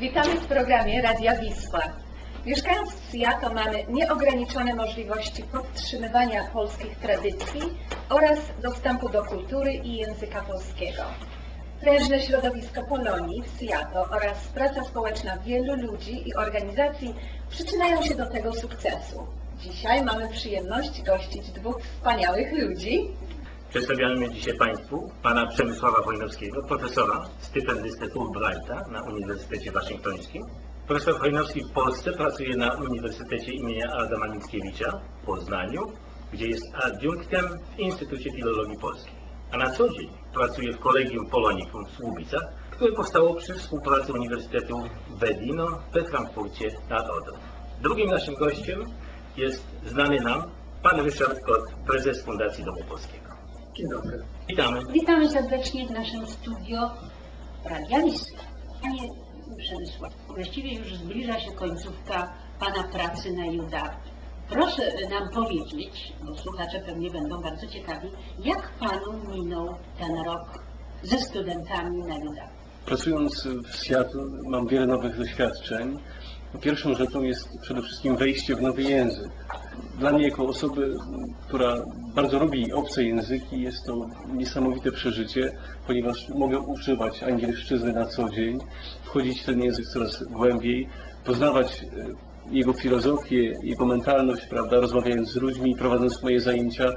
Witamy w programie Radia Wisła. Mieszkając w Seattle mamy nieograniczone możliwości podtrzymywania polskich tradycji oraz dostępu do kultury i języka polskiego. Prężne środowisko Polonii w Seattle oraz praca społeczna wielu ludzi i organizacji przyczyniają się do tego sukcesu. Dzisiaj mamy przyjemność gościć dwóch wspaniałych ludzi. Przedstawiamy dzisiaj Państwu pana Przemysława Hojnowskiego, profesora, stypendystę Fulbrighta na Uniwersytecie Waszyngtońskim. Profesor Hojnowski w Polsce pracuje na Uniwersytecie imienia Adama Mickiewicza w Poznaniu, gdzie jest adiunktem w Instytucie Filologii Polskiej. A na co dzień pracuje w Collegium Polonicum w Słubicach, które powstało przy współpracy Uniwersytetu Wedino we Frankfurcie nad Odrą. Drugim naszym gościem jest znany nam pan Ryszard Kot, prezes Fundacji Domu Polskiego. Dzień dobry. Witamy. Witamy serdecznie w naszym studio Radia Wisła. Panie Przemysławie, właściwie już zbliża się końcówka pana pracy na UW. Proszę nam powiedzieć, bo słuchacze pewnie będą bardzo ciekawi, jak panu minął ten rok ze studentami na UW? Pracując w Seattle mam wiele nowych doświadczeń. Pierwszą rzeczą jest przede wszystkim wejście w nowy język. Dla mnie jako osoby, która bardzo lubi obce języki, jest to niesamowite przeżycie, ponieważ mogę używać angielszczyzny na co dzień, wchodzić w ten język coraz głębiej, poznawać jego filozofię, jego mentalność, prawda, rozmawiając z ludźmi, prowadząc moje zajęcia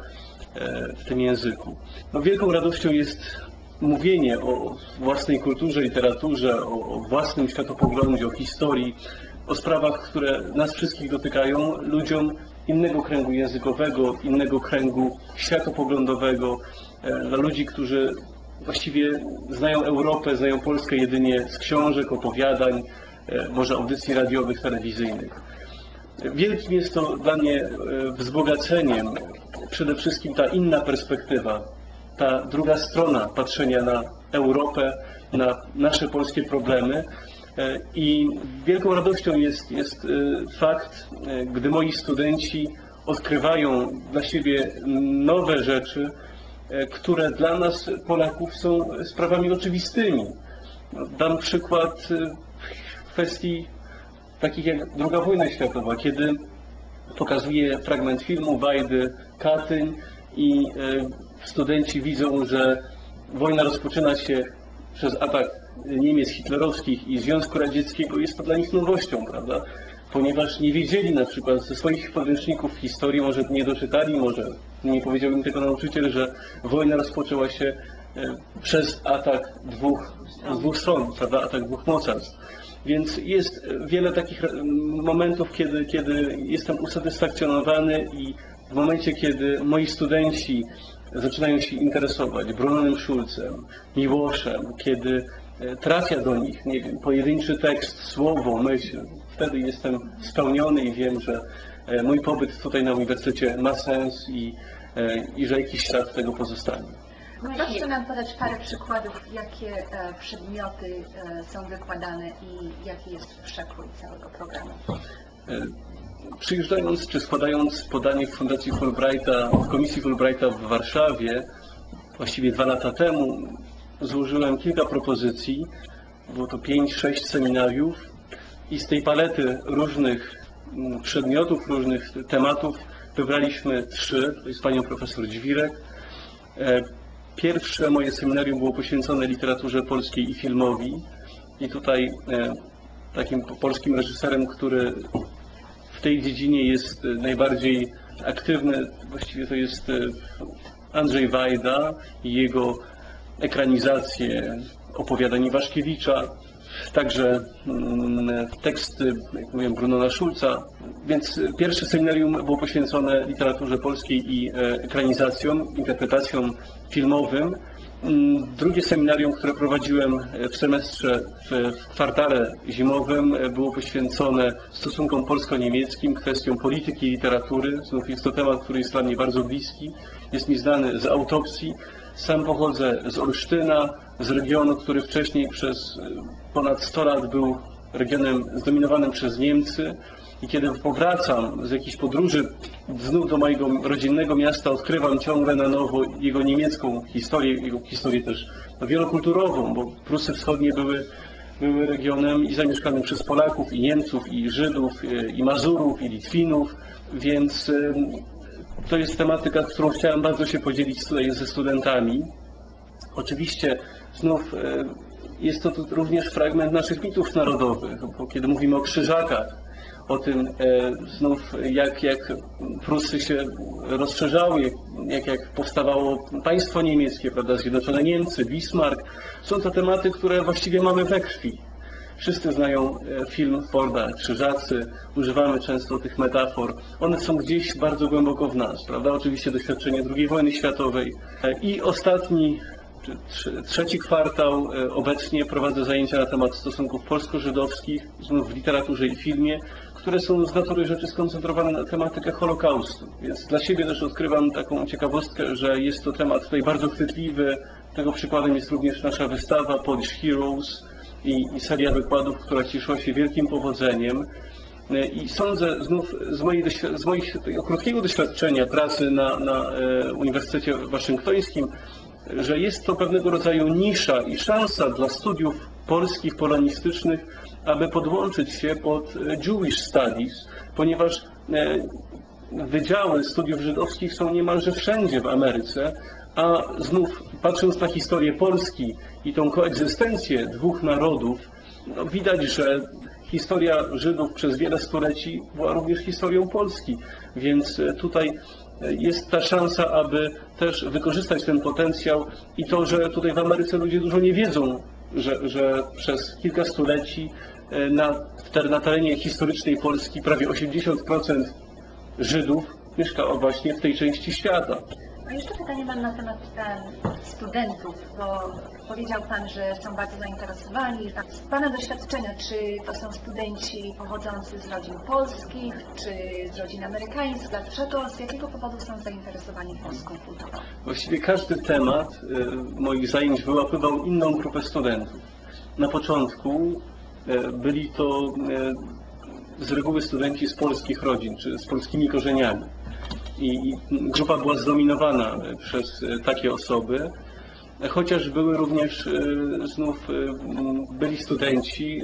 w tym języku. Wielką radością jest mówienie o własnej kulturze, literaturze, o własnym światopoglądzie, o historii, o sprawach, które nas wszystkich dotykają, ludziom innego kręgu językowego, innego kręgu światopoglądowego, dla ludzi, którzy właściwie znają Europę, znają Polskę jedynie z książek, opowiadań, może audycji radiowych, telewizyjnych. Wielkim jest to dla mnie wzbogaceniem przede wszystkim ta inna perspektywa, ta druga strona patrzenia na Europę, na nasze polskie problemy. I wielką radością jest fakt, gdy moi studenci odkrywają dla siebie nowe rzeczy, które dla nas, Polaków, są sprawami oczywistymi. Dam przykład w kwestii takich jak II wojna światowa, kiedy pokazuję fragment filmu Wajdy Katyń i studenci widzą, że wojna rozpoczyna się przez atak Niemiec hitlerowskich i Związku Radzieckiego. Jest to dla nich nowością, prawda? Ponieważ nie wiedzieli na przykład ze swoich podręczników historii, może nie doczytali, może nie powiedział im tego nauczyciel, że wojna rozpoczęła się przez atak z dwóch stron, prawda? Atak dwóch mocarstw. Więc jest wiele takich momentów, kiedy jestem usatysfakcjonowany i w momencie, kiedy moi studenci zaczynają się interesować Brunonem Schulzem, Miłoszem, kiedy trafia do nich, nie wiem, pojedynczy tekst, słowo, myśl, wtedy jestem spełniony i wiem, że mój pobyt tutaj na uniwersytecie ma sens i że jakiś ślad tego pozostanie. Proszę nam podać parę przykładów, jakie przedmioty są wykładane i jaki jest przekrój całego programu. Przyjeżdżając czy składając podanie w Fundacji Fulbrighta, w Komisji Fulbrighta w Warszawie, właściwie 2 lata temu, złożyłem kilka propozycji. Było to 5-6 seminariów i z tej palety różnych przedmiotów, różnych tematów wybraliśmy 3. To jest panią profesor Dźwirek. Pierwsze moje seminarium było poświęcone literaturze polskiej i filmowi. I tutaj takim polskim reżyserem, który w tej dziedzinie jest najbardziej aktywny, właściwie to jest Andrzej Wajda i jego ekranizacje opowiadań Iwaszkiewicza, także teksty, jak mówię, Brunona Schulza. Więc pierwsze seminarium było poświęcone literaturze polskiej i ekranizacjom, interpretacjom filmowym. Drugie seminarium, które prowadziłem w semestrze, w kwartale zimowym, było poświęcone stosunkom polsko-niemieckim, kwestiom polityki i literatury. Znów jest to temat, który jest dla mnie bardzo bliski, jest mi znany z autopsji. Sam pochodzę z Olsztyna, z regionu, który wcześniej przez ponad 100 lat był regionem zdominowanym przez Niemcy. I kiedy powracam z jakichś podróży znów do mojego rodzinnego miasta, odkrywam ciągle na nowo jego niemiecką historię, jego historię też wielokulturową, bo Prusy Wschodnie były były regionem i zamieszkanym przez Polaków, i Niemców, i Żydów, i Mazurów, i Litwinów, więc to jest tematyka, którą chciałem bardzo się podzielić tutaj ze studentami. Oczywiście znów jest to również fragment naszych mitów narodowych, bo kiedy mówimy o krzyżakach, o tym znów jak Prusy się rozszerzały, jak powstawało państwo niemieckie, prawda, Zjednoczone Niemcy, Bismarck. Są to tematy, które właściwie mamy we krwi. Wszyscy znają film Forda, Krzyżacy, używamy często tych metafor. One są gdzieś bardzo głęboko w nas, prawda? Oczywiście doświadczenie II wojny światowej. I ostatni, czy trzeci kwartał obecnie prowadzę zajęcia na temat stosunków polsko-żydowskich, znów w literaturze i filmie, które są z natury rzeczy skoncentrowane na tematykę Holokaustu. Więc dla siebie też odkrywam taką ciekawostkę, że jest to temat tutaj bardzo chwytliwy. Tego przykładem jest również nasza wystawa Polish Heroes i seria wykładów, która cieszyła się wielkim powodzeniem. I sądzę znów z mojego krótkiego doświadczenia pracy na Uniwersytecie Waszyngtońskim, że jest to pewnego rodzaju nisza i szansa dla studiów polskich, polonistycznych, aby podłączyć się pod Jewish Studies, ponieważ wydziały studiów żydowskich są niemalże wszędzie w Ameryce, a znów patrząc na historię Polski i tą koegzystencję dwóch narodów, no widać, że historia Żydów przez wiele stuleci była również historią Polski, więc tutaj jest ta szansa, aby też wykorzystać ten potencjał i to, że tutaj w Ameryce ludzie dużo nie wiedzą, że przez kilka stuleci na terenie historycznej Polski prawie 80% Żydów mieszkało właśnie w tej części świata. A jeszcze pytanie mam na temat studentów, bo powiedział Pan, że są bardzo zainteresowani. Z Pana doświadczenia, czy to są studenci pochodzący z rodzin polskich, czy z rodzin amerykańskich? Dlaczego, z jakiego powodu są zainteresowani polską kulturą? Właściwie każdy temat moich zajęć wyłapywał inną grupę studentów. Na początku byli to z reguły studenci z polskich rodzin, czy z polskimi korzeniami. I grupa była zdominowana przez takie osoby, chociaż były również znów byli studenci,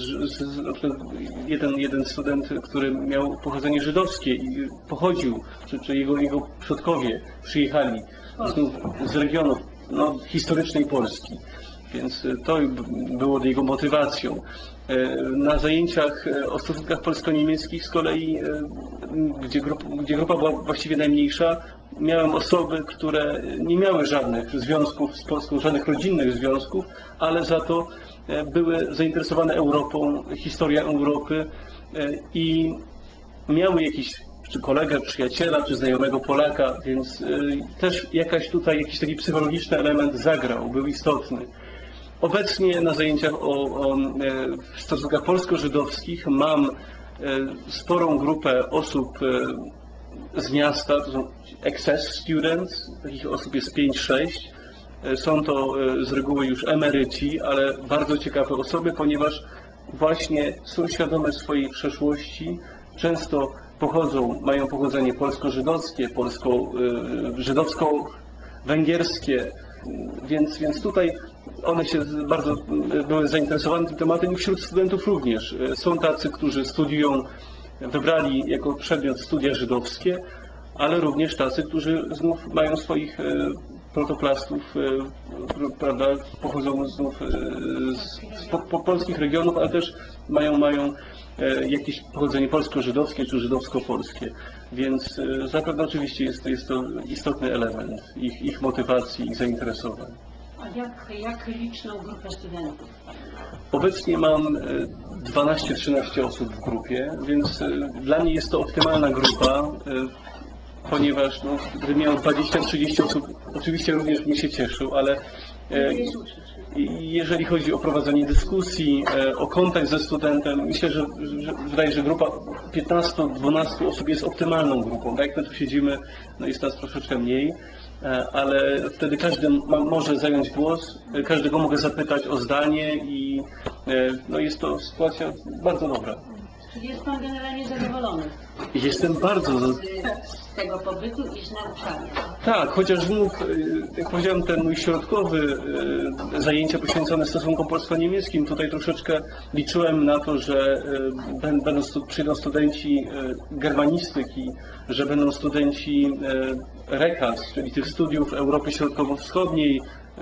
jeden student, który miał pochodzenie żydowskie i pochodził, czy jego przodkowie przyjechali znów z regionów historycznej Polski. Więc to było jego motywacją. Na zajęciach o stosunkach polsko-niemieckich z kolei, gdzie grupa była właściwie najmniejsza, miałem osoby, które nie miały żadnych związków z Polską, żadnych rodzinnych związków, ale za to były zainteresowane Europą, historią Europy i miały jakiś czy kolegę, przyjaciela, czy znajomego Polaka, więc też jakiś taki psychologiczny element zagrał, był istotny. Obecnie na zajęciach o stosunkach polsko-żydowskich mam sporą grupę osób z miasta, to są excess students, takich osób jest 5-6. Są to z reguły już emeryci, ale bardzo ciekawe osoby, ponieważ właśnie są świadome swojej przeszłości, często mają pochodzenie polsko-żydowskie, żydowsko-węgierskie, więc tutaj one się bardzo były zainteresowane tym tematem i wśród studentów również. Są tacy, którzy wybrali jako przedmiot studia żydowskie, ale również tacy, którzy znów mają swoich protoplastów, prawda, pochodzą znów z polskich regionów, ale też mają jakieś pochodzenie polsko-żydowskie czy żydowsko-polskie. Więc zapewne oczywiście jest to istotny element ich motywacji, ich zainteresowań. A jak liczną grupę studentów? Obecnie mam 12-13 osób w grupie, więc dla mnie jest to optymalna grupa, ponieważ gdybym miał 20-30 osób, oczywiście również bym się cieszył, ale jeżeli chodzi o prowadzenie dyskusji, o kontakt ze studentem, myślę, że wydaje się, że grupa 15-12 osób jest optymalną grupą. Tak jak my tu siedzimy, jest nas troszeczkę mniej, ale wtedy każdy może zająć głos, każdego mogę zapytać o zdanie i jest to sytuacja bardzo dobra. Czyli jest Pan generalnie zadowolony Jestem bardzo z tego pobytu i z nauczania. Tak, chociaż znów, jak powiedziałem, ten mój środkowy zajęcia poświęcone stosunkom polsko-niemieckim, tutaj troszeczkę liczyłem na to, że przyjdą studenci germanistyki, że będą studenci REKAS, czyli tych studiów Europy Środkowo-Wschodniej,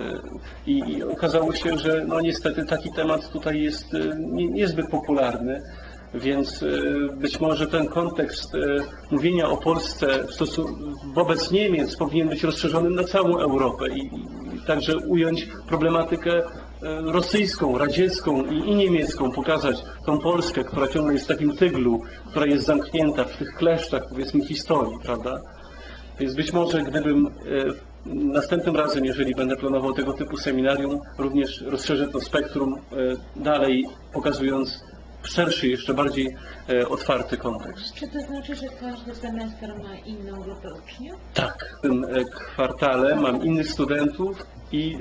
i okazało się, że no niestety taki temat tutaj jest niezbyt popularny. Więc być może ten kontekst mówienia o Polsce wobec Niemiec powinien być rozszerzony na całą Europę i także ująć problematykę rosyjską, radziecką i niemiecką, pokazać tą Polskę, która ciągle jest w takim tyglu, która jest zamknięta w tych kleszczach, powiedzmy, historii, prawda? Więc być może gdybym następnym razem, jeżeli będę planował tego typu seminarium, również rozszerzę to spektrum dalej, pokazując szerszy, jeszcze bardziej otwarty kontekst. Czy to znaczy, że każdy semestr ma inną grupę uczniów? Tak. W tym kwartale mam innych studentów i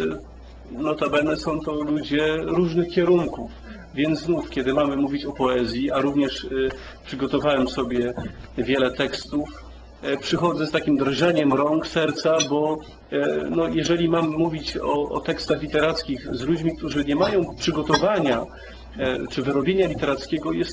notabene są to ludzie różnych kierunków. Więc znów, kiedy mamy mówić o poezji, a również przygotowałem sobie wiele tekstów, przychodzę z takim drżeniem rąk, serca, bo no, jeżeli mam mówić o tekstach literackich z ludźmi, którzy nie mają przygotowania czy wyrobienia literackiego, jest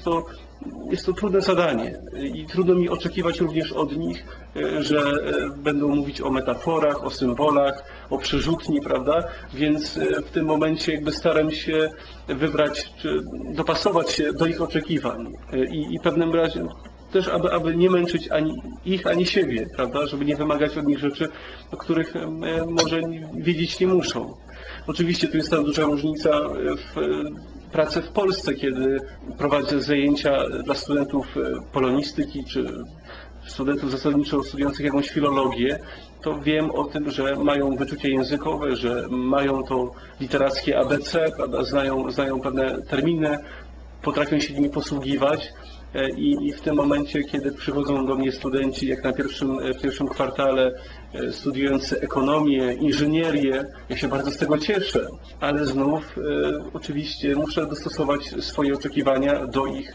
to trudne zadanie i trudno mi oczekiwać również od nich, że będą mówić o metaforach, o symbolach, o przerzutni, prawda? Więc w tym momencie jakby staram się wybrać, czy dopasować się do ich oczekiwań i w pewnym razie też, aby nie męczyć ani ich, ani siebie, prawda? Żeby nie wymagać od nich rzeczy, o których może wiedzieć nie muszą. Oczywiście tu jest ta duża różnica w pracy w Polsce, kiedy prowadzę zajęcia dla studentów polonistyki czy studentów zasadniczo studiujących jakąś filologię, to wiem o tym, że mają wyczucie językowe, że mają to literackie ABC, prawda? Znają pewne terminy, potrafią się nimi posługiwać. I w tym momencie, kiedy przychodzą do mnie studenci, jak w pierwszym kwartale, studiujący ekonomię, inżynierię, ja się bardzo z tego cieszę, ale znów oczywiście muszę dostosować swoje oczekiwania do ich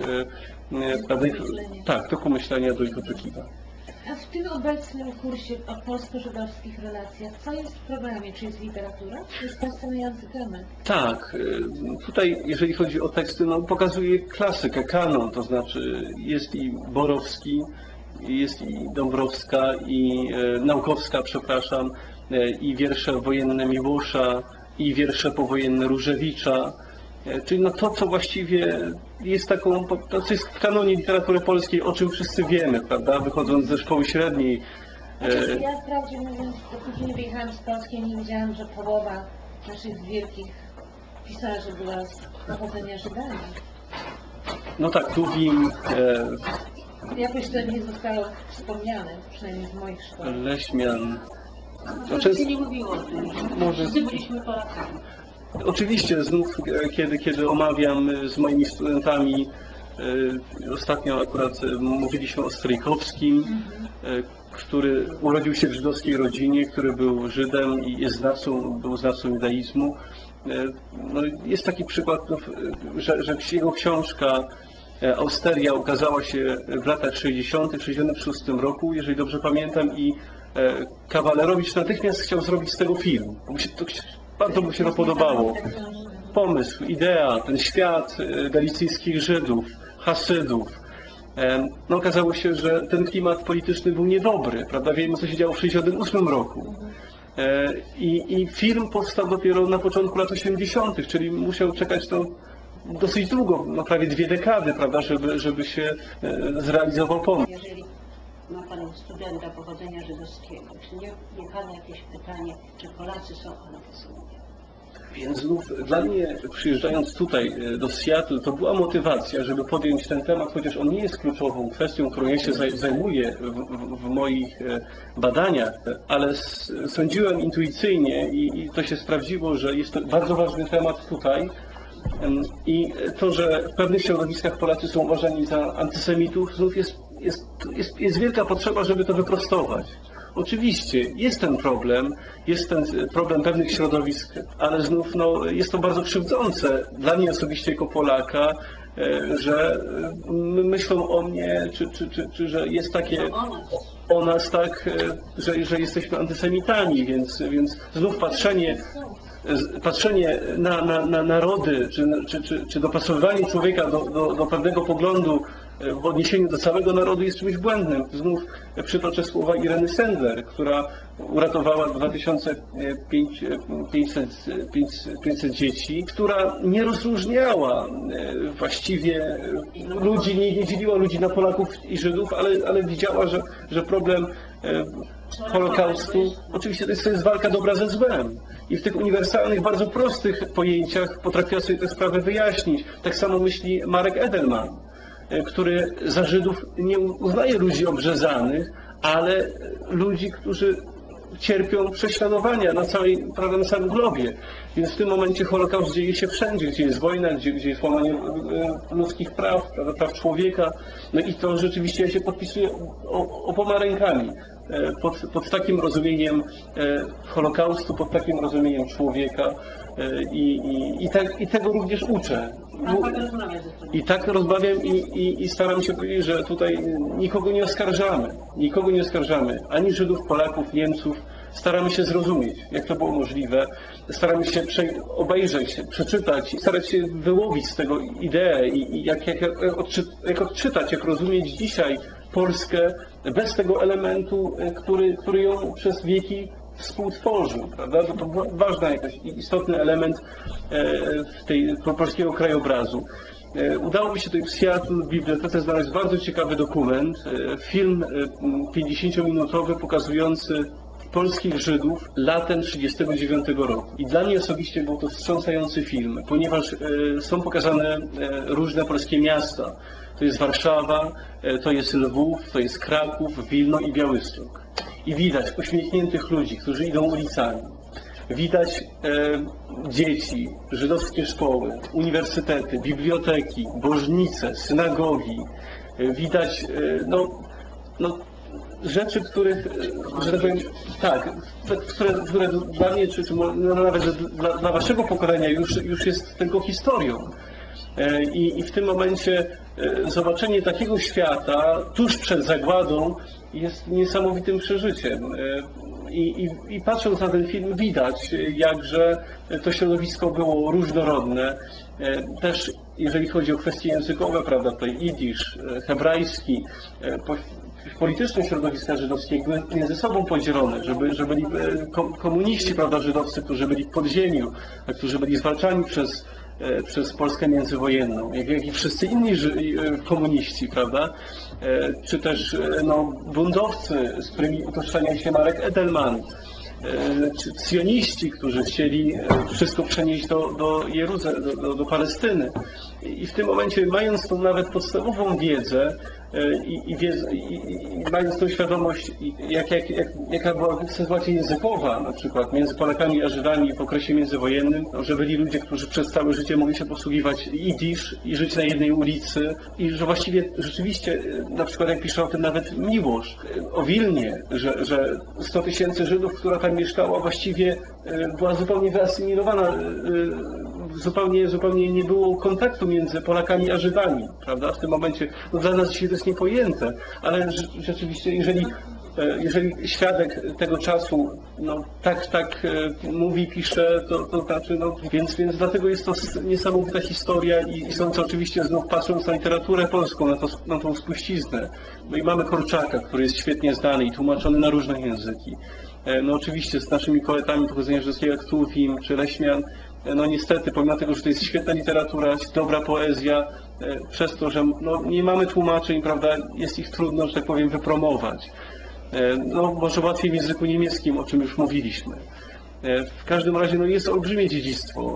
pewnych, tak, do pomyślenia, do ich oczekiwań. A w tym obecnym kursie o polsko-żydowskich relacjach, co jest w programie? Czy jest literatura? Czy jest fascynujący temat? Tak, tutaj jeżeli chodzi o teksty, no pokazuje klasykę, kanon, to znaczy jest i Borowski, jest i Dąbrowska, i Naukowska, przepraszam, i wiersze wojenne Miłosza, i wiersze powojenne Różewicza, czyli no to, co właściwie jest to co jest w kanonie literatury polskiej, o czym wszyscy wiemy, prawda, wychodząc ze szkoły średniej. Znaczy, ja wprawdzie mówiąc, dopóki nie wyjechałam z Polski, nie wiedziałam, że połowa naszych wielkich pisarzy była z pochodzenia Żydami. No tak, Tuwim, Jakoś to nie zostało wspomniane, przynajmniej w moich szkołach. Leśmian. To się nie mówiło o tym. Może- Wszyscy byliśmy Polakami. Oczywiście znów, kiedy omawiam z moimi studentami, ostatnio akurat mówiliśmy o Stryjkowskim, który urodził się w żydowskiej rodzinie, który był Żydem i był znawcą judaizmu. No, jest taki przykład, no, że jego książka Austeria ukazała się w latach 60., w 1966 roku, jeżeli dobrze pamiętam, i Kawalerowicz natychmiast chciał zrobić z tego film. Bardzo mu się to podobało. Pomysł, idea, ten świat galicyjskich Żydów, Hasydów. No, okazało się, że ten klimat polityczny był niedobry, prawda? Wiemy, co się działo w 1968 roku. I film powstał dopiero na początku lat 80., czyli musiał czekać to dosyć długo, no prawie 2 dekady, prawda, żeby się zrealizował pomysł. Jeżeli ma Pan studenta pochodzenia żydowskiego, czy nie pada jakieś pytanie, czy Polacy są antysemitami? Więc znów dla mnie, przyjeżdżając tutaj do Seattle, to była motywacja, żeby podjąć ten temat, chociaż on nie jest kluczową kwestią, którą ja się zajmuję w moich badaniach, ale sądziłem intuicyjnie i to się sprawdziło, że jest to bardzo ważny temat tutaj. I to, że w pewnych środowiskach Polacy są uważani za antysemitów, znów jest wielka potrzeba, żeby to wyprostować. Oczywiście jest ten problem pewnych środowisk, ale znów no, jest to bardzo krzywdzące dla mnie osobiście jako Polaka, że myślą o mnie, czy że jest takie o nas tak, że jesteśmy antysemitami, więc znów patrzenie na narody, czy dopasowywanie człowieka do pewnego poglądu w odniesieniu do całego narodu jest czymś błędnym. Znów przytoczę słowa Ireny Sendler, która uratowała 2500 dzieci, która nie rozróżniała właściwie ludzi, nie dzieliła ludzi na Polaków i Żydów, ale widziała, że problem Holokaustu, oczywiście to jest walka dobra ze złem. I w tych uniwersalnych, bardzo prostych pojęciach potrafiła sobie tę sprawę wyjaśnić. Tak samo myśli Marek Edelman, który za Żydów nie uznaje ludzi obrzezanych, ale ludzi, którzy cierpią prześladowania na całym globie. Więc w tym momencie Holokaust dzieje się wszędzie, gdzie jest wojna, gdzie jest łamanie ludzkich praw, praw człowieka. No i to rzeczywiście ja się podpisuję oboma rękami pod takim rozumieniem Holokaustu, pod takim rozumieniem człowieka i tego również uczę. I tak rozmawiam i staram się powiedzieć, że tutaj nikogo nie oskarżamy. Nikogo nie oskarżamy. Ani Żydów, Polaków, Niemców. Staramy się zrozumieć, jak to było możliwe. Staramy się obejrzeć, przeczytać, starać się wyłowić z tego ideę i jak odczytać, jak rozumieć dzisiaj Polskę bez tego elementu, który ją przez wieki współtworzył, prawda? To ważny, jakiś istotny element polskiego krajobrazu. Udało mi się tutaj w Seattle w bibliotece znaleźć bardzo ciekawy dokument, film 50-minutowy pokazujący polskich Żydów latem 1939 roku. I dla mnie osobiście był to wstrząsający film, ponieważ są pokazane różne polskie miasta. To jest Warszawa, to jest Lwów, to jest Kraków, Wilno i Białystok. I widać uśmiechniętych ludzi, którzy idą ulicami. Widać dzieci, żydowskie szkoły, uniwersytety, biblioteki, bożnice, synagogi. Widać rzeczy, których, że tak powiem, tak, które dla mnie, czy nawet dla waszego pokolenia już jest tylko historią. I w tym momencie zobaczenie takiego świata tuż przed zagładą jest niesamowitym przeżyciem. I patrząc na ten film widać, jakże to środowisko było różnorodne. Też jeżeli chodzi o kwestie językowe, prawda, tutaj jidysz, hebrajski, polityczne środowiska żydowskie były między sobą podzielone, że byli komuniści, prawda, żydowscy, którzy byli w podziemiu, którzy byli zwalczani przez Polskę międzywojenną, jak i wszyscy inni komuniści, prawda? Czy też buntowcy, z którymi utożsamia się Marek Edelman, czy cjoniści, którzy chcieli wszystko przenieść do Jeruzalem, do Palestyny. I w tym momencie, mając tą nawet podstawową wiedzę i mając tą świadomość, jaka była sytuacja językowa, na przykład między Polakami a Żydami w okresie międzywojennym, że byli ludzie, którzy przez całe życie mogli się posługiwać jidysz i żyć na jednej ulicy i że właściwie rzeczywiście, na przykład jak pisze o tym nawet Miłosz, o Wilnie, że 100 000 Żydów, która tam mieszkała, właściwie była zupełnie wyasymilowana, zupełnie nie było kontaktu między Polakami a Żydami, prawda? W tym momencie, dla nas dzisiaj to jest niepojęte, ale rzeczywiście, jeżeli świadek tego czasu tak mówi, pisze, to znaczy, więc dlatego jest to niesamowita historia i sądzę oczywiście znów patrząc na literaturę polską, na tą spuściznę. No i mamy Korczaka, który jest świetnie znany i tłumaczony na różne języki. No oczywiście z naszymi poetami pochodzenia żydowskiego jak Tuwim czy Leśmian, no niestety, pomimo tego, że to jest świetna literatura, dobra poezja, przez to, że nie mamy tłumaczeń, prawda, jest ich trudno, że tak powiem, wypromować. No może łatwiej w języku niemieckim, o czym już mówiliśmy. W każdym razie jest olbrzymie dziedzictwo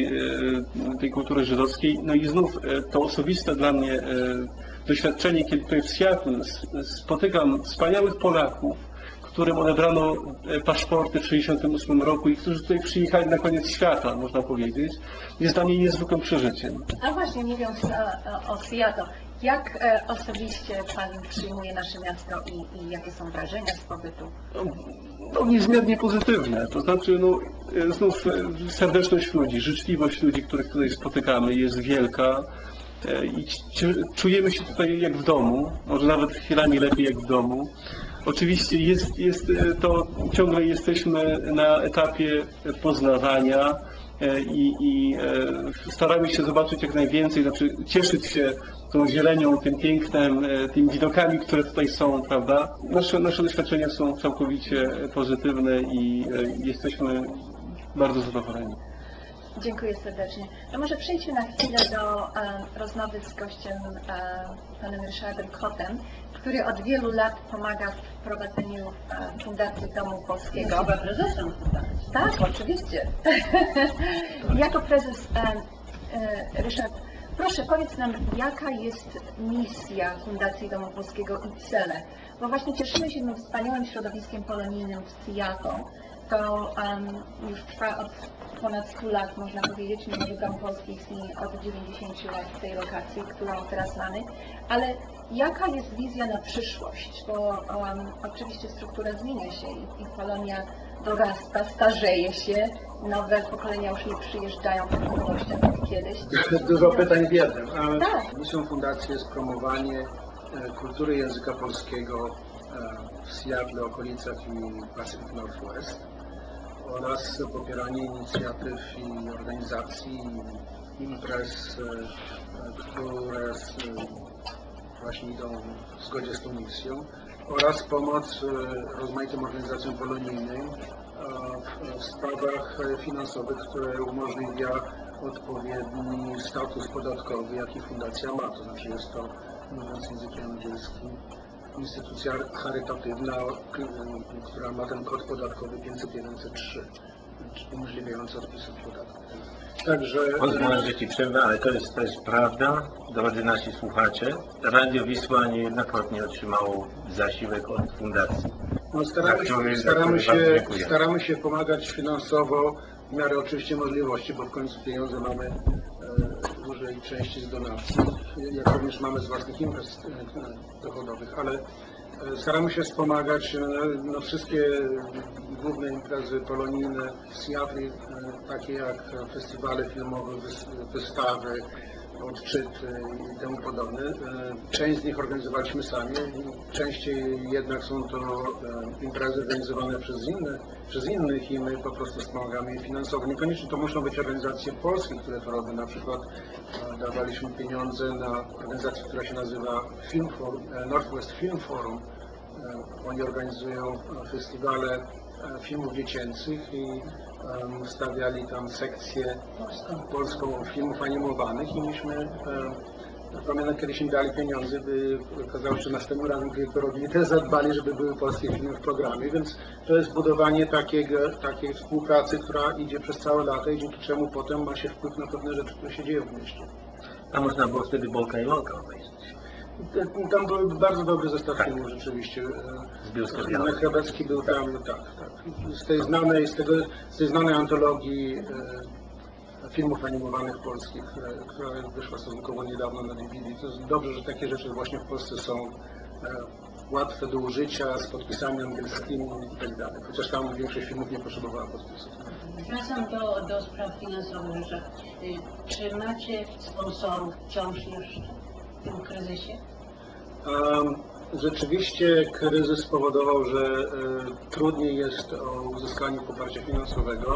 tej kultury żydowskiej. No i znów to osobiste dla mnie doświadczenie, kiedy tutaj w Seattle spotykam wspaniałych Polaków, którym odebrano paszporty w 1968 roku i którzy tutaj przyjechali na koniec świata, można powiedzieć, jest dla mnie niezwykłym przeżyciem. A właśnie mówiąc o Seattle, jak osobiście Pan przyjmuje nasze miasto i jakie są wrażenia z pobytu? Niezmiernie pozytywne. To znaczy, znów serdeczność ludzi, życzliwość ludzi, których tutaj spotykamy jest wielka. i czujemy się tutaj jak w domu, może nawet chwilami lepiej jak w domu. Oczywiście to ciągle jesteśmy na etapie poznawania i staramy się zobaczyć jak najwięcej, znaczy cieszyć się tą zielenią, tym pięknem, tymi widokami, które tutaj są, prawda? Nasze doświadczenia są całkowicie pozytywne i jesteśmy bardzo zadowoleni. Dziękuję serdecznie. No może przejdźmy na chwilę do rozmowy z gościem, panem Ryszardem Kotem, który od wielu lat pomaga w prowadzeniu Fundacji Domu Polskiego. Chyba prezesem fundacji. Tak, oczywiście. Jako prezes, Ryszard, proszę powiedz nam, jaka jest misja Fundacji Domu Polskiego i cele? Bo właśnie cieszymy się tym wspaniałym środowiskiem polonijnym w Seattle. To już trwa od ponad 100 lat, można powiedzieć, mimo że Dom Polski istnieje od 90 lat w tej lokacji, którą teraz mamy. Ale jaka jest wizja na przyszłość? Bo oczywiście struktura zmienia się i Polonia dorasta, starzeje się, nowe pokolenia już nie przyjeżdżają w taką ilością jak kiedyś. Dużo pytań w jednym. Tak. Misją fundacji jest promowanie kultury języka polskiego w Seattle, okolicach i Pacific Northwest oraz popieranie inicjatyw i organizacji, imprez, które właśnie idą w zgodzie z tą misją oraz pomoc rozmaitym organizacjom polonijnym w sprawach finansowych, które umożliwia odpowiedni status podatkowy, jaki fundacja ma. To znaczy jest to, mówiąc językiem angielskim, instytucja charytatywna, która ma ten kod podatkowy 500-103, umożliwiający odpisy podatków. Także... Pozwolę, że Ci przerwę, ale to jest też prawda, drodzy nasi słuchacze. Radio Wisła niejednokrotnie otrzymało zasiłek od fundacji. No, staramy się pomagać finansowo w miarę oczywiście możliwości, bo w końcu pieniądze mamy w dużej części z donacji, jak również mamy z własnych imprez dochodowych, ale staramy się wspomagać wszystkie główne imprezy polonijne w Seattle, takie jak festiwale filmowe, wystawy, odczyty i temu podobne. Część z nich organizowaliśmy sami, częściej jednak są to imprezy organizowane przez innych i my po prostu wspomagamy finansowo. Niekoniecznie to muszą być organizacje polskie, które to robią. Na przykład dawaliśmy pieniądze na organizację, która się nazywa Northwest Film Forum. Oni organizują festiwale filmów dziecięcych i stawiali tam sekcję polską filmów animowanych i myśmy, pamiętam, kiedyś im dali pieniądze, by okazało się, że następnym razem, kiedy to robili, też zadbali, żeby były polskie filmy w programie, więc to jest budowanie takiej współpracy, która idzie przez całe lata i dzięki czemu potem ma się wpływ na pewne rzeczy, które się dzieją w mieście. A można było wtedy Bolka i Lolka obejrzeć. Tam był bardzo dobry zestaw filmów rzeczywiście. Chrebecki był tam, tak. Z tej znanej antologii filmów animowanych polskich, która wyszła stosunkowo niedawno na DVD. To jest dobrze, że takie rzeczy właśnie w Polsce są łatwe do użycia, z podpisami angielskimi i tak dalej. Chociaż tam większość filmów nie potrzebowała podpisów. Wracam do spraw finansowych, że czy macie sponsorów wciąż jeszcze w tym kryzysie? Rzeczywiście kryzys spowodował, że trudniej jest o uzyskanie poparcia finansowego.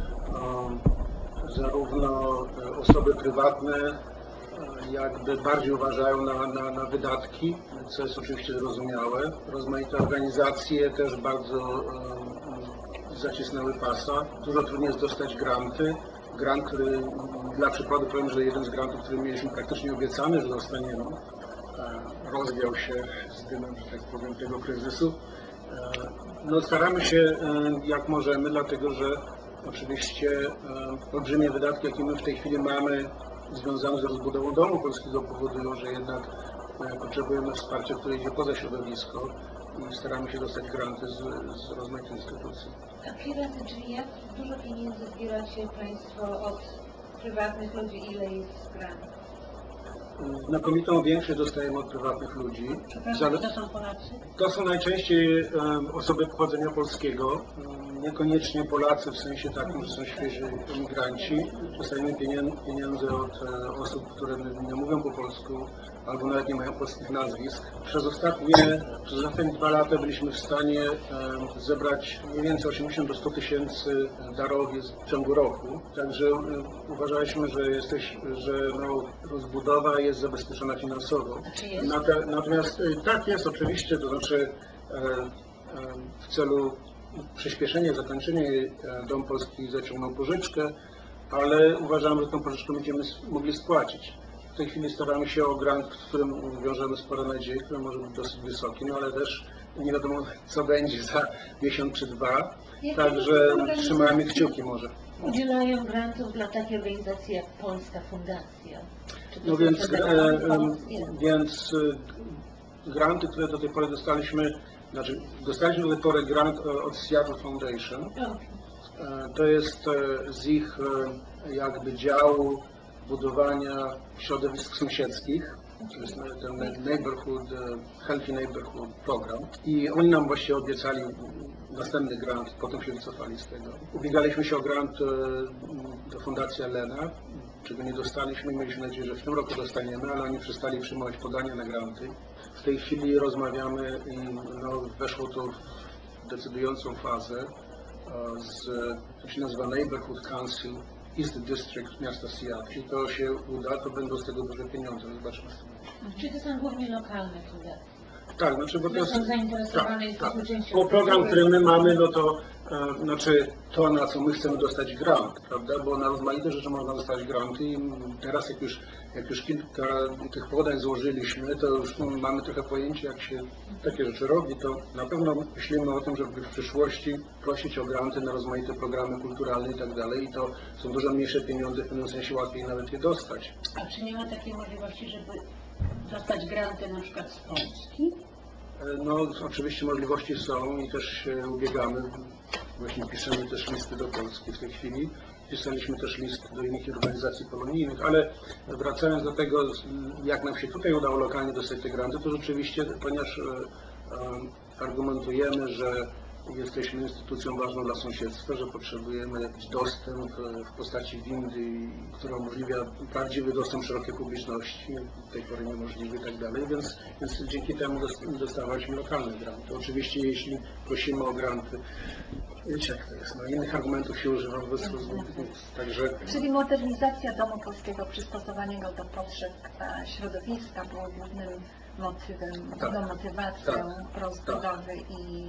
Zarówno osoby prywatne jakby bardziej uważają na wydatki, co jest oczywiście zrozumiałe. Rozmaite organizacje też bardzo zacisnęły pasa. Dużo trudniej jest dostać granty. Grant, który, dla przykładu powiem, że jeden z grantów, który mieliśmy praktycznie obiecany, że dostaniemy, rozwiał się z dymem, że tak powiem, tego kryzysu. No, staramy się jak możemy, dlatego że oczywiście olbrzymie wydatki, jakie my w tej chwili mamy związane z rozbudową Domu Polskiego, powodują, że jednak potrzebujemy wsparcia, które idzie poza środowisko i staramy się dostać granty z rozmaitych instytucji. A pieniądze, czyli jak dużo pieniędzy zbieracie Państwo od prywatnych ludzi, ile jest grantów? Znakomitą większość dostajemy od prywatnych ludzi. Przepraszam, to są Polacy? To są najczęściej osoby pochodzenia polskiego, niekoniecznie Polacy w sensie takim, że są świeży emigranci. Dostajemy pieniądze od osób, które nie mówią po polsku albo nawet nie mają polskich nazwisk. Przez ostatnie 2 lata byliśmy w stanie zebrać mniej więcej 80 do 100 tysięcy darowizn w ciągu roku. Także uważaliśmy, że rozbudowa jest zabezpieczona finansowo. Czy jest? Natomiast tak jest oczywiście, to znaczy w celu przyspieszenia, zakończenia Dom Polski zaciągnął pożyczkę, ale uważamy, że tę pożyczkę będziemy mogli spłacić. W tej chwili staramy się o grant, w którym wiążemy spore nadzieje, który może być dosyć wysoki, no ale też nie wiadomo, co będzie za miesiąc czy 2, także trzymajmy kciuki może. Udzielają grantów dla takiej organizacji jak Polska Fundacja. Czy to No są więc, federacje? więc granty, które do tej pory dostaliśmy do tej pory grant od Seattle Foundation. To jest z ich jakby działu budowania środowisk sąsiedzkich. To jest ten Healthy Neighborhood program. I oni nam właściwie obiecali następny grant, potem się wycofali z tego. Ubiegaliśmy się o grant do Fundacji Lena, czego nie dostaliśmy. Mieliśmy nadzieję, że w tym roku dostaniemy, ale oni przestali przyjmować podania na granty. W tej chwili rozmawiamy i weszło to w decydującą fazę to się nazywa Neighborhood Council East District miasta Seattle. Jeśli to się uda, to będą z tego duże pieniądze. Zobaczmy. Czy to są głównie lokalne fundacje? Tak, znaczy, bo to jest... Są zainteresowane, jesteśmy częścią... Bo program, który my mamy, no to to, na co my chcemy dostać grant, prawda? Bo na rozmaite rzeczy można dostać granty i teraz jak już kilka tych podań złożyliśmy, to już mamy trochę pojęcie, jak się takie rzeczy robi, to na pewno myślimy o tym, żeby w przyszłości prosić o granty na rozmaite programy kulturalne i tak dalej, i to są dużo mniejsze pieniądze, w pewnym sensie łatwiej nawet je dostać. A czy nie ma takiej możliwości, żeby dostać granty na przykład z Polski? No oczywiście możliwości są i też się ubiegamy. Właśnie piszemy też listy do Polski w tej chwili. Pisaliśmy też list do innych organizacji polonijnych, ale wracając do tego, jak nam się tutaj udało lokalnie dostać te granty, to rzeczywiście, ponieważ argumentujemy, że jesteśmy instytucją ważną dla sąsiedztwa, że potrzebujemy dostęp w postaci windy, która umożliwia prawdziwy dostęp szerokiej publiczności, do tej pory niemożliwy i tak dalej, więc dzięki temu dostawaliśmy lokalne granty. Oczywiście jeśli prosimy o granty, wiecie jak to jest, innych argumentów się używa w także... Czyli modernizacja Domu Polskiego, przystosowanie go do potrzeb środowiska było głównym motywem, główną motywacją rozbudowy i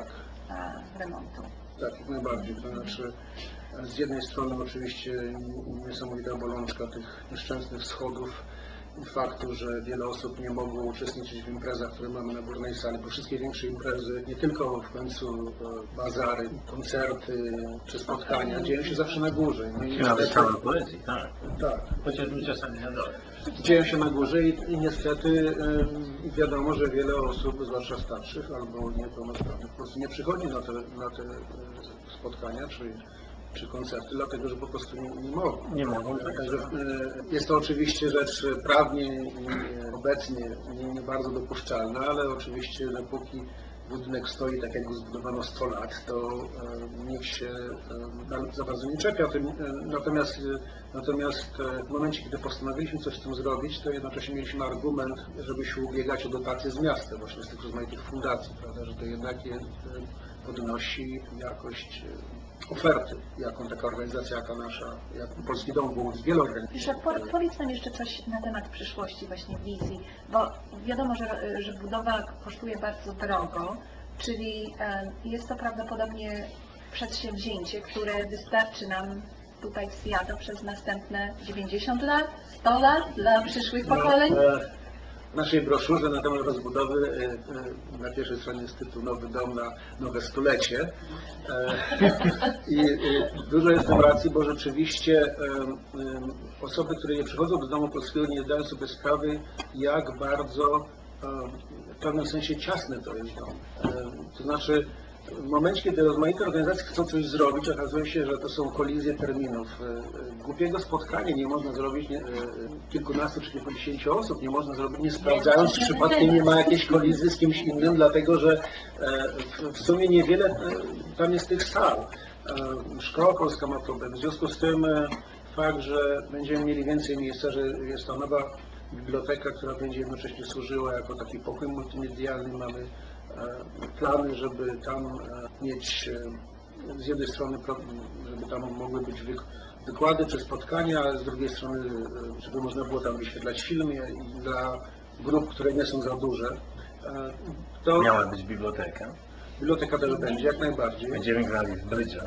remontu. Tak, jak najbardziej. To znaczy, z jednej strony oczywiście niesamowita bolączka tych nieszczęsnych schodów i faktu, że wiele osób nie mogło uczestniczyć w imprezach, które mamy na górnej sali, bo wszystkie większe imprezy, nie tylko w końcu bazary, koncerty czy spotkania, dzieją się zawsze na górze. Nawet cała poezji, tak. Tak. Chociaż my czasami na dole. Dzieją się na górze i niestety wiadomo, że wiele osób, zwłaszcza starszych albo niepełnosprawnych, po prostu nie przychodzi na te spotkania czy koncerty, dlatego że po prostu nie mogą. Nie mogą. Także jest to oczywiście rzecz prawnie obecnie nie bardzo dopuszczalna, ale oczywiście dopóki budynek stoi tak, jak go zbudowano 100 lat, to nikt się za bardzo nie czepia tym. Natomiast w momencie, kiedy postanowiliśmy coś z tym zrobić, to jednocześnie mieliśmy argument, żeby się ubiegać o dotacje z miasta, właśnie z tych rozmaitych fundacji, prawda, że to jednak podnosi jakość oferty, jaką taka organizacja, jaka nasza, jak Polski Dom, bo z wielu organizacji. Powiedz nam jeszcze coś na temat przyszłości, właśnie wizji, bo wiadomo, że budowa kosztuje bardzo drogo, czyli jest to prawdopodobnie przedsięwzięcie, które wystarczy nam tutaj w Seattle przez następne 90 lat, 100 lat dla przyszłych pokoleń. W naszej broszurze na temat rozbudowy na pierwszej stronie jest tytuł Nowy Dom na nowe stulecie. I dużo jest tam racji, bo rzeczywiście osoby, które nie przychodzą do Domu Polskiego, nie zdają sobie sprawy, jak bardzo w pewnym sensie ciasny to jest dom. To znaczy W momencie, kiedy rozmaite organizacje chcą coś zrobić, okazuje się, że to są kolizje terminów. Głupiego spotkania nie można zrobić kilkunastu czy kilkudziesięciu osób, nie można zrobić, nie sprawdzając, czy przypadkiem nie ma jakiejś kolizji z kimś innym, dlatego że w sumie niewiele tam jest tych sal. Szkoła Polska ma problem. W związku z tym fakt, że będziemy mieli więcej miejsca, że jest to nowa biblioteka, która będzie jednocześnie służyła jako taki pokój multimedialny. Mamy plany, żeby tam mieć z jednej strony, żeby tam mogły być wykłady czy spotkania, a z drugiej strony, żeby można było tam wyświetlać filmy i dla grup, które nie są za duże. To Miała być biblioteka. biblioteka też będzie, jak najbardziej. Będziemy grali w brydża.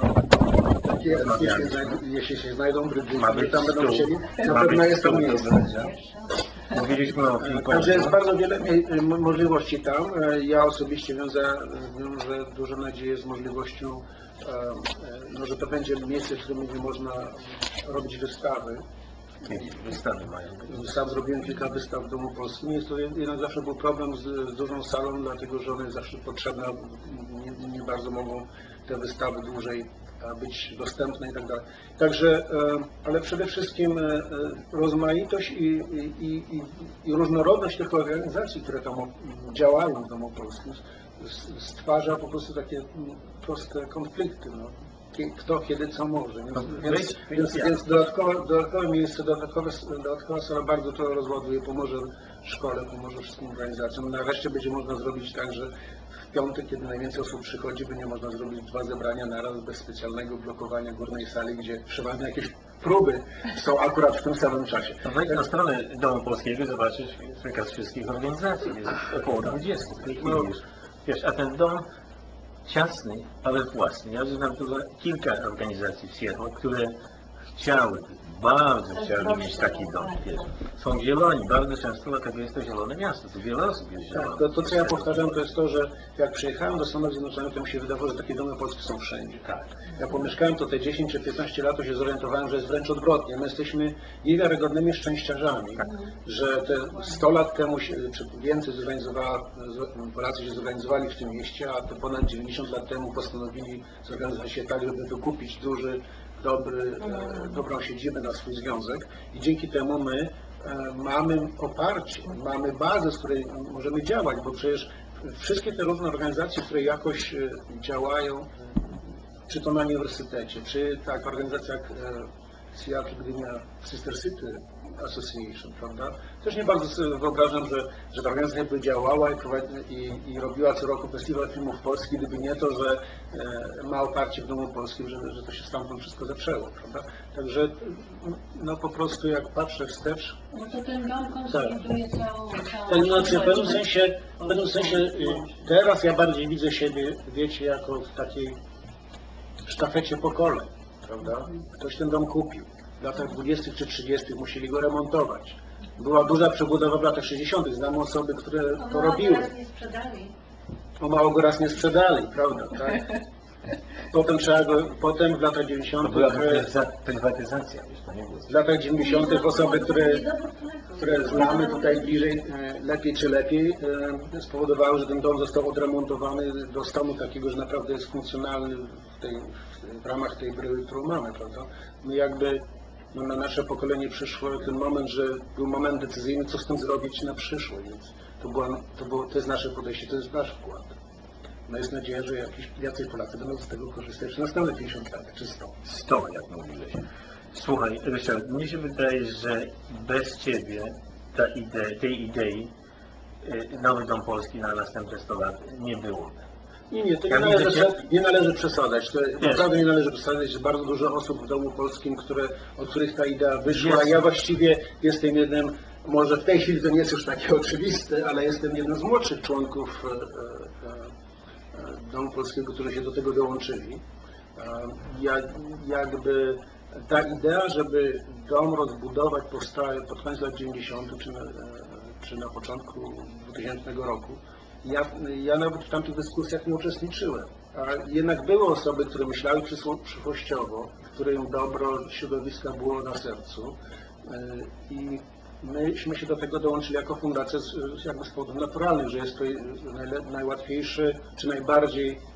Jeśli się znajdą brydży, Ma być tam będą stół, chcieli, na ma pewno być jest to stół do miejsce. brydża. Mówiliśmy o kilku. Także jest bardzo wiele możliwości tam. Ja osobiście wiążę duże nadzieje z możliwością, że to będzie miejsce, w którym będzie można robić wystawy. Wystawy mają być. Sam zrobiłem kilka wystaw w Domu Polskim. Jest to jednak zawsze był problem z dużą salą, dlatego że ona jest zawsze potrzebna. Nie bardzo mogą te wystawy dłużej być dostępne i tak dalej. Także, ale przede wszystkim rozmaitość i różnorodność tych organizacji, które tam działają w Domu Polskim, stwarza po prostu takie proste konflikty. No. Kto, kiedy, co może. Więc dodatkowe miejsce, dodatkowa sala bardzo to rozładuje, pomoże szkole, pomoże wszystkim organizacjom. Nareszcie będzie można zrobić tak, że w piątek, kiedy najwięcej osób przychodzi, będzie można zrobić 2 zebrania naraz bez specjalnego blokowania górnej sali, gdzie przeważnie jakieś próby są akurat w tym samym czasie. To wejdź na stronę Domu Polskiego, zobaczysz przekaz wszystkich organizacji. Jest około 20 w tej chwili już. Wiesz, a ten dom ciasny, ale własny. Ja znam tu kilka organizacji w Seattle, które bardzo chciały mieć taki dom. Wiesz. Są zieloni, bardzo często dlatego jest to zielone miasto. Tu wiele osób jest zielonych. Tak, to co ja powtarzam, to jest to, że jak przyjechałem do Stanów Zjednoczonych, to mi się wydawało, że takie domy polskie są wszędzie. Tak. Ja pomieszkałem to te 10 czy 15 lat, to się zorientowałem, że jest wręcz odwrotnie. My jesteśmy niewiarygodnymi szczęściarzami, że te 100 lat temu, czy więcej Polacy się zorganizowali w tym mieście, a to ponad 90 lat temu postanowili zorganizować się tak, żeby wykupić dobrą siedzibę na swój związek i dzięki temu my mamy oparcie, mamy bazę, z której możemy działać, bo przecież wszystkie te różne organizacje, które jakoś działają, czy to na uniwersytecie, czy taka organizacja jak Seattle Gdynia Sister City Association, prawda? Też nie bardzo sobie wyobrażam, że ta organizacja by działała i robiła co roku festiwal filmów polskich, gdyby nie to, że ma oparcie w Domu Polskim, że to się stamtąd wszystko zaczęło, prawda? Także no po prostu jak patrzę wstecz... No to ten dom konsoliduje całą w pewnym sensie teraz ja bardziej widzę siebie, wiecie, jako w takiej sztafecie pokoleń, prawda? Ktoś ten dom kupił. W latach 20. czy 30. musieli go remontować. Była duża przebudowa w latach 60. Znam osoby, które to robiły. O mało go raz nie sprzedali, prawda? Tak? Potem w latach 90. To była prywatyzacja, wiesz, to nie było. W latach 90. osoby, które znamy tutaj bliżej, lepiej czy lepiej, spowodowały, że ten dom został odremontowany do stanu takiego, że naprawdę jest funkcjonalny w ramach tej bryły, którą mamy, prawda? My jakby na nasze pokolenie przyszło ten moment, że był moment decyzyjny, co z tym zrobić na przyszłość, więc to jest nasze podejście, to jest nasz wkład. No jest nadzieja, że jacyś Polacy będą z tego korzystać na następne 50 lat, czy 100. 100, jak mówiłeś. Słuchaj, Ryszard, mnie się wydaje, że bez Ciebie tej idei Nowy Dom Polski na następne 100 lat nie było. Nie, to nie należy przesadzać. Naprawdę nie należy przesadzać. Jest bardzo dużo osób w Domu Polskim, od których ta idea wyszła. Ja właściwie jestem jednym, może w tej chwili to nie jest już takie oczywiste, ale jestem jednym z młodszych członków Domu Polskiego, którzy się do tego dołączyli. Jakby ta idea, żeby dom rozbudować, powstała pod koniec lat 90. czy na początku 2000 roku. Ja nawet w tamtych dyskusjach nie uczestniczyłem, a jednak były osoby, które myślały przyszłościowo, którym dobro środowiska było na sercu i myśmy się do tego dołączyli jako fundacja jakby z powodów naturalnych, że jest to najłatwiejszy czy najbardziej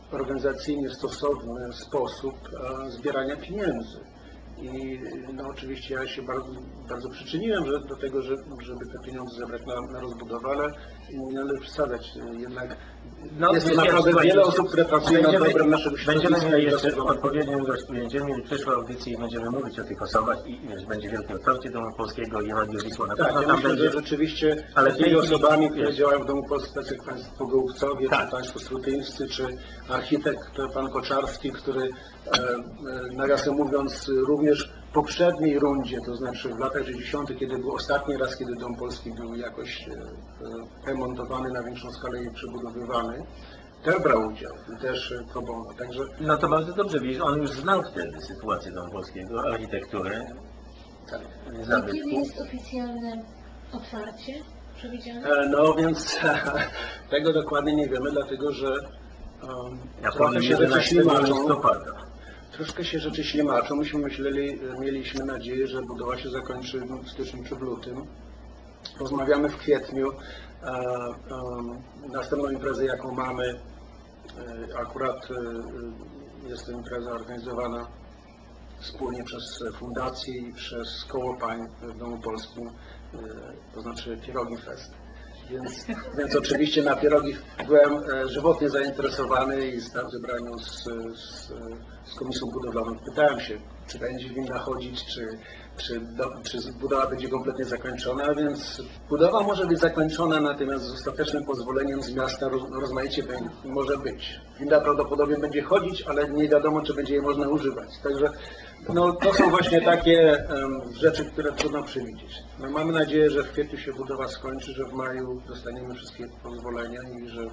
organizacyjnie stosowny sposób zbierania pieniędzy. I no, oczywiście ja się bardzo przyczyniłem do tego, żeby te pieniądze zebrać na rozbudowę, ale nie należy przesadzać. Jednak jest naprawdę wiele osób, które pracują nad dobrem naszego środowiska. Będziemy mieli jeszcze odpowiednią ilość, będziemy mieli przyszłe audycje i będziemy mówić o tych osobach i będzie wielkie otwarcie Domu Polskiego i Radio Wisła. Na tak, pewno ja tam myślę, będzie, że rzeczywiście ale tymi tej osobami, które działają w Domu Polskim, tak jak Państwo Gołówcowie, tak, czy Państwo Strutyńscy, czy architekt Pan Koczarski, który nawiasem mówiąc również w poprzedniej rundzie, to znaczy w latach 60., kiedy był ostatni raz, kiedy Dom Polski był jakoś remontowany na większą skalę i przebudowywany, też brał udział i też pro bono. Także no to bardzo dobrze, widzisz, on już znał wtedy sytuację Domu Polskiego, architekturę. tak. A kiedy jest oficjalne otwarcie przewidziane? No więc tego dokładnie nie wiemy, dlatego że Ja trochę powiem się rzeczy 11 ślimaczą. listopada. Troszkę się rzeczy ślimaczą. Myśmy mieliśmy nadzieję, że budowa się zakończy w styczniu czy w lutym. Rozmawiamy w kwietniu. Następną imprezę, jaką mamy, akurat jest to impreza organizowana wspólnie przez fundację i przez Koło Pań w Domu Polskim, to znaczy Pierogi Fest. Więc oczywiście na pierogi byłem żywotnie zainteresowany i stałem w zebraniu z Komisją Budowlaną. Pytałem się, czy będzie winna chodzić, czy budowa będzie kompletnie zakończona, więc budowa może być zakończona, natomiast z ostatecznym pozwoleniem z miasta rozmaicie może być. Winda prawdopodobnie będzie chodzić, ale nie wiadomo, czy będzie jej można używać. Także no, to są właśnie takie rzeczy, które trudno przewidzieć. No, mamy nadzieję, że w kwietniu się budowa skończy, że w maju dostaniemy wszystkie pozwolenia i że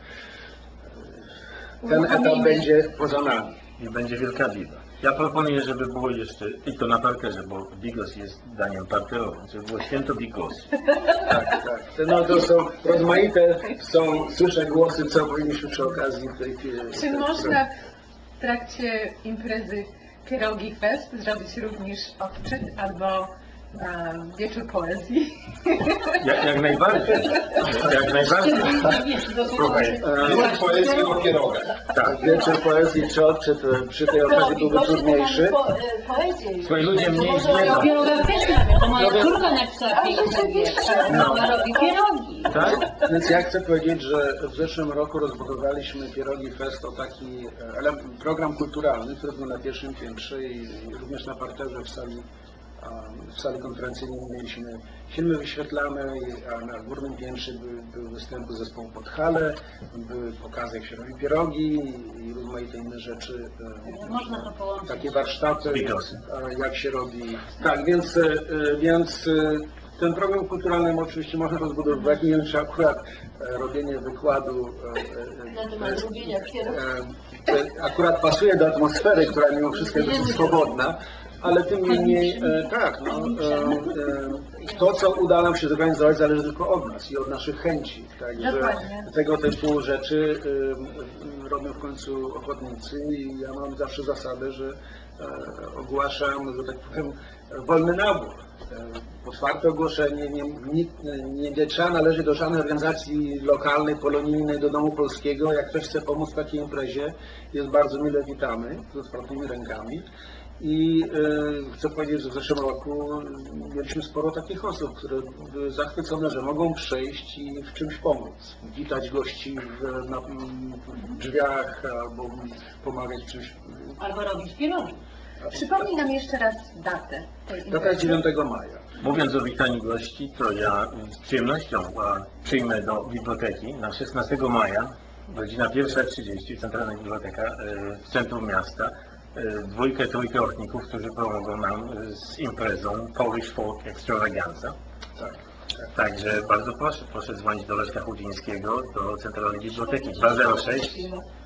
ten etap będzie poza nami. I będzie wielka biba. Ja proponuję, żeby było jeszcze, i to na parterze, bo bigos jest daniem parterowym, żeby było święto bigosu. Tak, tak. No to są rozmaite, słyszę głosy, co powinniśmy przy okazji tej Czy można w trakcie imprezy Pierogi Fest zrobić również odczyt albo wieczór poezji? Jak najbardziej. Jak najbardziej. Słuchaj, poezji o pierogach. tak, wieczór poezji czy odczyt przy tej okazji byłby trudniejszy. Poezję. Słuchaj, ludzie mniej O wiedzą. pierogach też mamy, bo moja córka napisała piękny wiersz. Ona robi pierogi. Tak? Więc ja chcę powiedzieć, że w zeszłym roku rozbudowaliśmy Pierogi Fest o taki program kulturalny, który był na pierwszym piętrze i również na parterze w sali konferencyjnej mieliśmy filmy wyświetlane, a na górnym piętrze były występy zespołu Podhale, były pokazy, jak się robi pierogi i rozmaite inne rzeczy. Można to połączyć. Takie warsztaty, Bigosy. jak się robi. Tak, więc ten program kulturalny oczywiście można rozbudowywać. Nie wiem, czy akurat robienie wykładu Na temat lubienia pierogów. akurat pasuje do atmosfery, która mimo wszystko jest dosyć swobodna. Ale tym niemniej, tak, no, to co uda nam się zorganizować zależy tylko od nas i od naszych chęci. Także tego typu rzeczy robią w końcu ochotnicy i ja mam zawsze zasadę, że ogłaszam, że tak powiem, wolny nabór. Otwarte ogłoszenie, nie trzeba należeć do żadnej organizacji lokalnej, polonijnej, do Domu Polskiego. Jak ktoś chce pomóc w takiej imprezie, jest bardzo mile witamy z otwartymi rękami. I chcę powiedzieć, że w zeszłym roku mieliśmy sporo takich osób, które były zachwycone, że mogą przyjść i w czymś pomóc. Witać gości na drzwiach albo pomagać w czymś. Albo robić pierogi. Przypomnij nam jeszcze raz datę tej Data jest imprezy. 9 maja. Mówiąc o witaniu gości, to ja z przyjemnością przyjmę do biblioteki na 16 maja, godzina 1:30, Centralna Biblioteka w centrum miasta, dwójkę, trójkę ochotników, którzy pomogą nam z imprezą Polish Folk Extravaganza. Tak. Także bardzo proszę dzwonić do Leszka Chudzińskiego, do Centralnej Biblioteki 206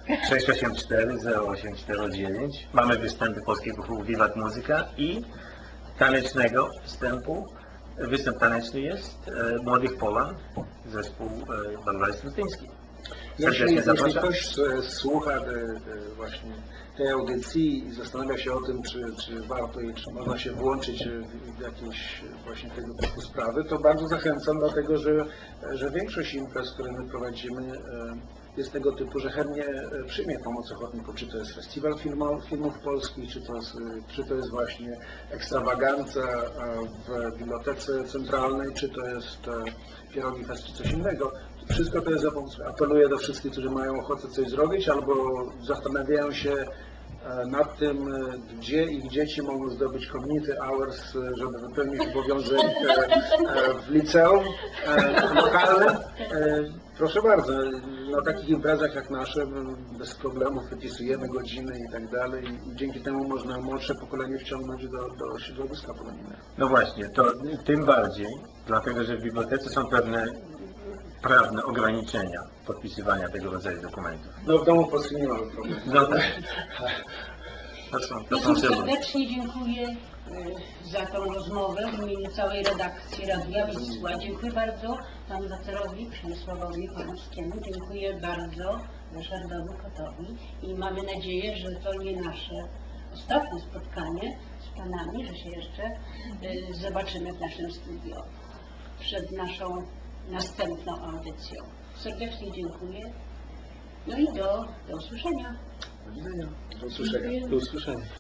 684 0849. Mamy występy polskiego chóru Wiwat Muzyka i tanecznego występu. Występ taneczny jest Młodych Polan, zespół Barbary Strutyński. Jeśli ktoś słucha właśnie tej audycji i zastanawia się o tym, czy warto i czy można się włączyć w jakieś właśnie tego typu sprawy, to bardzo zachęcam, dlatego że większość imprez, które my prowadzimy, jest tego typu, że chętnie przyjmie pomoc ochotników, czy to jest festiwal filmów polskich, czy to jest właśnie ekstrawaganza w Bibliotece Centralnej, czy to jest Pierogi Fest, czy coś innego. Wszystko to jest za pomocą. Apeluję do wszystkich, którzy mają ochotę coś zrobić albo zastanawiają się nad tym, gdzie ich dzieci mogą zdobyć community hours, żeby wypełnić obowiązek w liceum lokalnym. Proszę bardzo, na takich imprezach jak nasze bez problemów wypisujemy godziny i tak dalej i dzięki temu można młodsze pokolenie wciągnąć do środowiska polonijnego. No właśnie, to tym bardziej, dlatego że w bibliotece są pewne prawne ograniczenia podpisywania tego rodzaju dokumentów. No w domu polskim nie mamy problemu. No tak. To są Serdecznie dziękuję za tą rozmowę w imieniu całej redakcji Radia Wisła. Dziękuję bardzo panu doktorowi Przemysławowi Chojnowskiemu. Dziękuję bardzo Ryszardowi Kotowi i mamy nadzieję, że to nie nasze ostatnie spotkanie z panami, że się jeszcze zobaczymy w naszym studio przed naszą następną audycją. Serdecznie dziękuję. No i do usłyszenia. Do usłyszenia. Do usłyszenia.